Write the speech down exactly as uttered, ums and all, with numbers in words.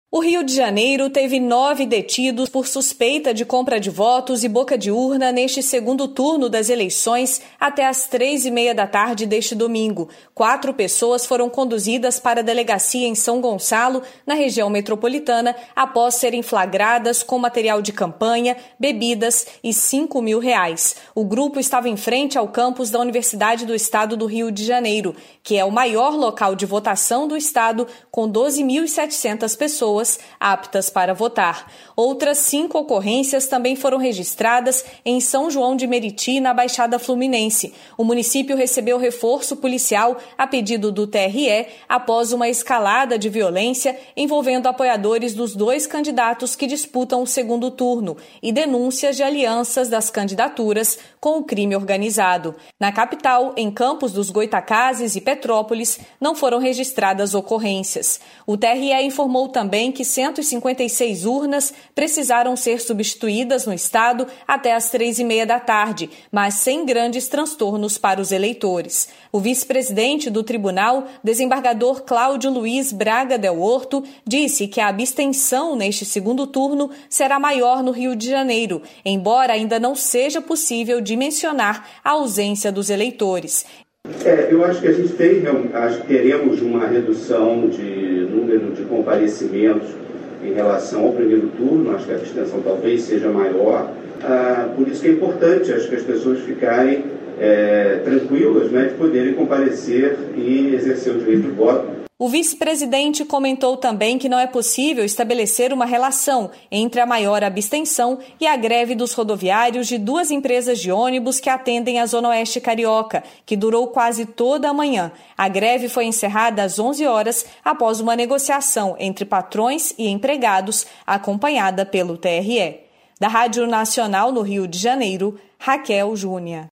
O Rio de Janeiro teve nove detidos por suspeita de compra de votos e boca de urna neste segundo turno das eleições até às três e meia da tarde deste domingo. Quatro pessoas foram conduzidas para a delegacia em São Gonçalo, na região metropolitana, após serem flagradas com material de campanha, bebidas e cinco mil reais. O grupo estava em frente ao campus da Universidade do Estado do Rio de Janeiro, que é o maior local de votação do estado, com doze mil e setecentas pessoas aptas para votar. Outras cinco ocorrências também foram registradas em São João de Meriti, na Baixada Fluminense. O município recebeu reforço policial a pedido do T R E após uma escalada de violência envolvendo apoiadores dos dois candidatos que disputam o segundo turno e denúncias de alianças das candidaturas com o crime organizado. Na capital, em Campos dos Goytacazes e Petrópolis, não foram registradas ocorrências. O T R E informou também que cento e cinquenta e seis urnas precisaram ser substituídas no estado até às três e meia da tarde, mas sem grandes transtornos para os eleitores. O vice-presidente do tribunal, desembargador Cláudio Luiz Braga Del Horto, disse que a abstenção neste segundo turno será maior no Rio de Janeiro, embora ainda não seja possível dimensionar a ausência dos eleitores. É, eu acho que a gente tem, acho que teremos uma redução de número de comparecimentos em relação ao primeiro turno, acho que a abstenção talvez seja maior, ah, por isso que é importante, acho que as pessoas ficarem é, tranquilas, né, de poderem comparecer e exercer o direito de voto. O vice-presidente comentou também que não é possível estabelecer uma relação entre a maior abstenção e a greve dos rodoviários de duas empresas de ônibus que atendem a Zona Oeste Carioca, que durou quase toda a manhã. A greve foi encerrada às onze horas após uma negociação entre patrões e empregados, acompanhada pelo T R E. Da Rádio Nacional no Rio de Janeiro, Raquel Júnior.